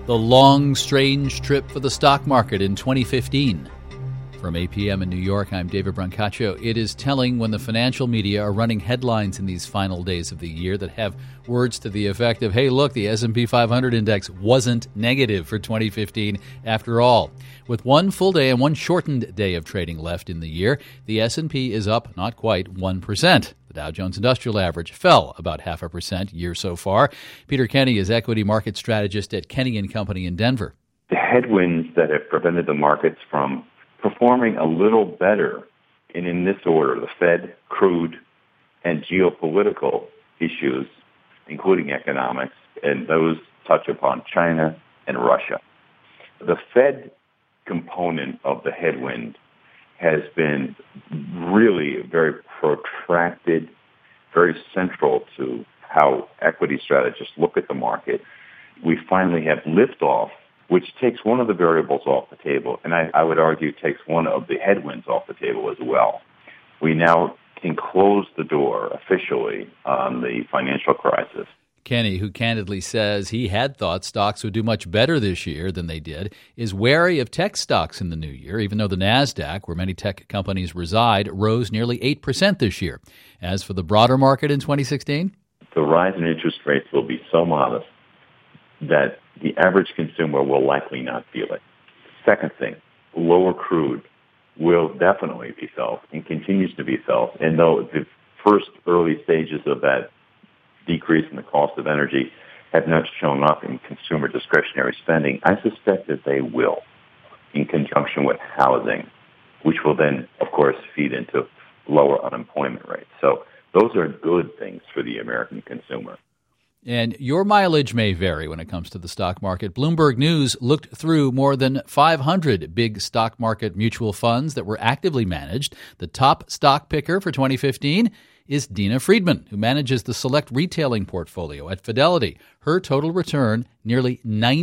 The long, strange trip for the stock market in 2015. From APM in New York, I'm David Brancaccio. It is telling when the financial media are running headlines in these final days of the year that have words to the effect of, hey, look, the S&P 500 index wasn't negative for 2015 after all. With one full day and one shortened day of trading left in the year, the S&P is up not quite 1%. The Dow Jones Industrial Average fell about 0.5% year so far. Peter Kenny is equity market strategist at Kenny & Company in Denver. The headwinds that have prevented the markets from performing a little better, and in this order, the Fed, crude, and geopolitical issues, including economics, and those touch upon China and Russia. The Fed component of the headwind has been really very protracted, very central to how equity strategists look at the market. We finally have liftoff, which takes one of the variables off the table, and I would argue takes one of the headwinds off the table as well. We now can close the door officially on the financial crisis. Kenny, who candidly says he had thought stocks would do much better this year than they did, is wary of tech stocks in the new year, even though the NASDAQ, where many tech companies reside, rose nearly 8% this year. As for the broader market in 2016? The rise in interest rates will be so modest that the average consumer will likely not feel it. Second thing, lower crude will definitely be felt and continues to be felt. And though the first early stages of that decrease in the cost of energy have not shown up in consumer discretionary spending, I suspect that they will, in conjunction with housing, which will then, of course, feed into lower unemployment rates. So those are good things for the American consumer. And your mileage may vary when it comes to the stock market. Bloomberg News looked through more than 500 big stock market mutual funds that were actively managed. The top stock picker for 2015 is Dina Friedman, who manages the select retailing portfolio at Fidelity. Her total return, nearly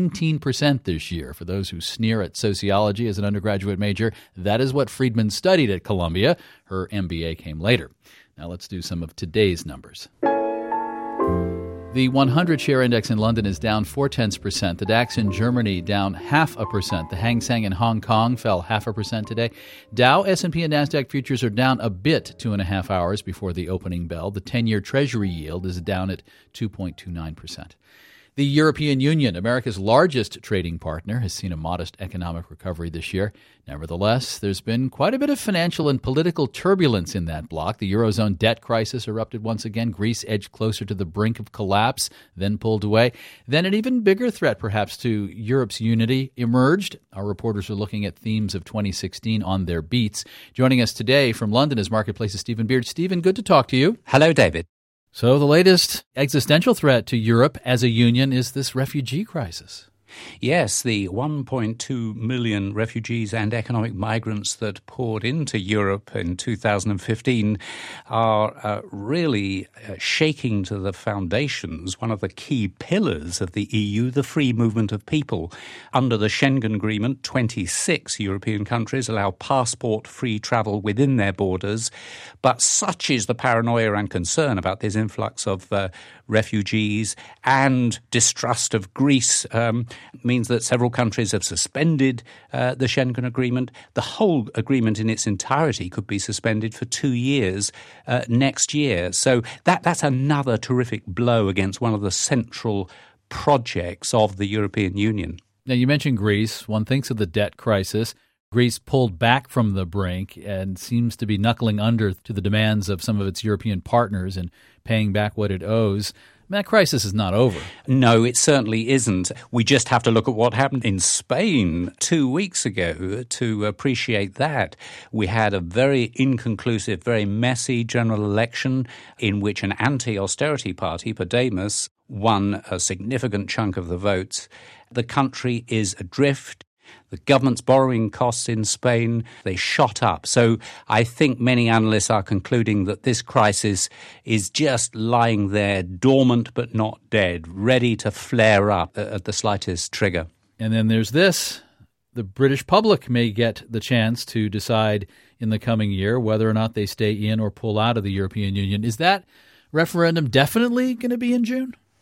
19% this year. For those who sneer at sociology as an undergraduate major, that is what Friedman studied at Columbia. Her MBA came later. Now let's do some of today's numbers. The 100-share index in London is down 0.4%. The DAX in Germany down 0.5%. The Hang Seng in Hong Kong fell 0.5% today. Dow, S&P, and NASDAQ futures are down a bit 2.5 hours before the opening bell. The 10-year Treasury yield is down at 2.29%. The European Union, America's largest trading partner, has seen a modest economic recovery this year. Nevertheless, there's been quite a bit of financial and political turbulence in that bloc. The Eurozone debt crisis erupted once again. Greece edged closer to the brink of collapse, then pulled away. Then an even bigger threat, perhaps, to Europe's unity emerged. Our reporters are looking at themes of 2016 on their beats. Joining us today from London is Marketplace's Stephen Beard. Stephen, good to talk to you. Hello, David. So the latest existential threat to Europe as a union is this refugee crisis. Yes, the 1.2 million refugees and economic migrants that poured into Europe in 2015 are really shaking to the foundations one of the key pillars of the EU, the free movement of people. Under the Schengen Agreement, 26 European countries allow passport-free travel within their borders. But such is the paranoia and concern about this influx of refugees and distrust of Greece means that several countries have suspended the Schengen Agreement. The whole agreement in its entirety could be suspended for 2 years next year. So that's another terrific blow against one of the central projects of the European Union. Now, you mentioned Greece. One thinks of the debt crisis. Greece pulled back from the brink and seems to be knuckling under to the demands of some of its European partners and paying back what it owes. That crisis is not over. No, it certainly isn't. We just have to look at what happened in Spain 2 weeks ago to appreciate that. We had a very inconclusive, very messy general election in which an anti-austerity party, Podemos, won a significant chunk of the votes. The country is adrift. The government's borrowing costs in Spain, they shot up. So I think many analysts are concluding that this crisis is just lying there, dormant but not dead, ready to flare up at the slightest trigger. And then there's this. The British public may get the chance to decide in the coming year whether or not they stay in or pull out of the European Union. Is that referendum definitely going to be in June?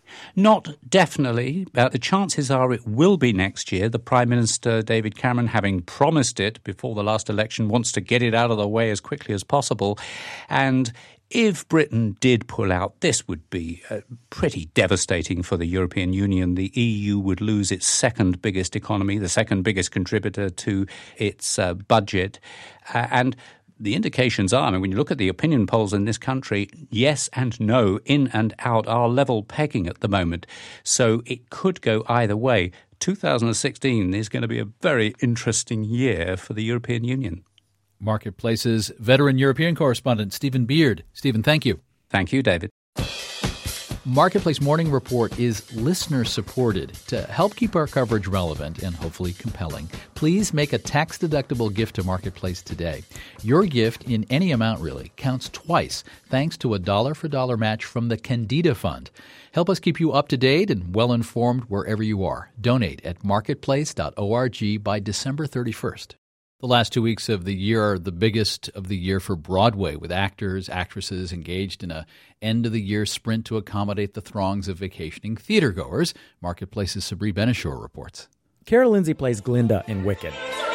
Not definitely. The chances are it will be next year. The Prime Minister, David Cameron, having promised it before the last election, wants to get it out of the way as quickly as possible. And if Britain did pull out, this would be pretty devastating for the European Union. The EU would lose its second biggest economy, the second biggest contributor to its budget. And the indications are, when you look at the opinion polls in this country, yes and no, in and out, are level pegging at the moment. So it could go either way. 2016 is going to be a very interesting year for the European Union. Marketplace's veteran European correspondent, Stephen Beard. Stephen, thank you. Thank you, David. Marketplace Morning Report is listener-supported. To help keep our coverage relevant and hopefully compelling, please make a tax-deductible gift to Marketplace today. Your gift, in any amount really, counts twice, thanks to a dollar-for-dollar match from the Candida Fund. Help us keep you up-to-date and well-informed wherever you are. Donate at marketplace.org by December 31st. The last 2 weeks of the year are the biggest of the year for Broadway, with actors, actresses engaged in a end-of-the-year sprint to accommodate the throngs of vacationing theatergoers. Marketplace's Sabri Benishore reports. Cara Lindsay plays Glinda in Wicked.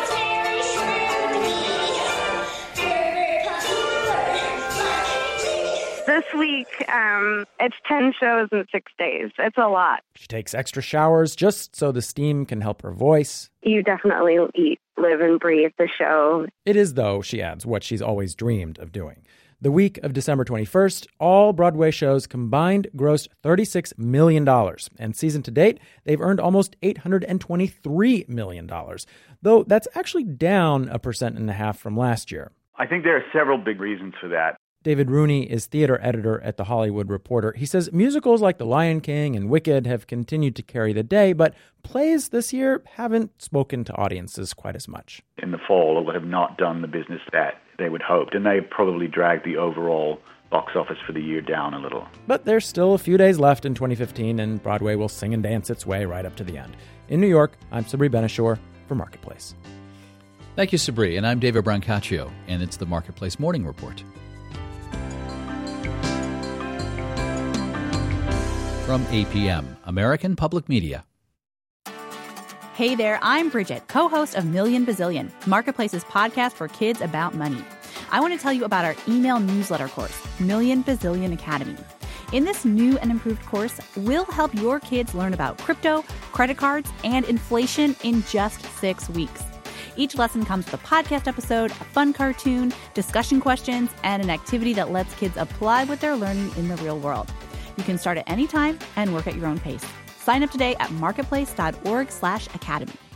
This week, it's 10 shows in 6 days. It's a lot. She takes extra showers just so the steam can help her voice. You definitely eat, live, and breathe the show. It is, though, she adds, what she's always dreamed of doing. The week of December 21st, all Broadway shows combined grossed $36 million. And season to date, they've earned almost $823 million. Though that's actually down 1.5% from last year. I think there are several big reasons for that. David Rooney is theater editor at The Hollywood Reporter. He says musicals like The Lion King and Wicked have continued to carry the day, but plays this year haven't spoken to audiences quite as much. In the fall, it have not done the business that they would hoped, and they probably dragged the overall box office for the year down a little. But there's still a few days left in 2015, and Broadway will sing and dance its way right up to the end. In New York, I'm Sabri Benishore for Marketplace. Thank you, Sabri, and I'm David Brancaccio, and it's the Marketplace Morning Report. From APM, American Public Media. Hey there, I'm Bridget, co-host of Million Bazillion, Marketplace's podcast for kids about money. I want to tell you about our email newsletter course, Million Bazillion Academy. In this new and improved course, we'll help your kids learn about crypto, credit cards, and inflation in just 6 weeks. Each lesson comes with a podcast episode, a fun cartoon, discussion questions, and an activity that lets kids apply what they're learning in the real world. You can start at any time and work at your own pace. Sign up today at marketplace.org/academy.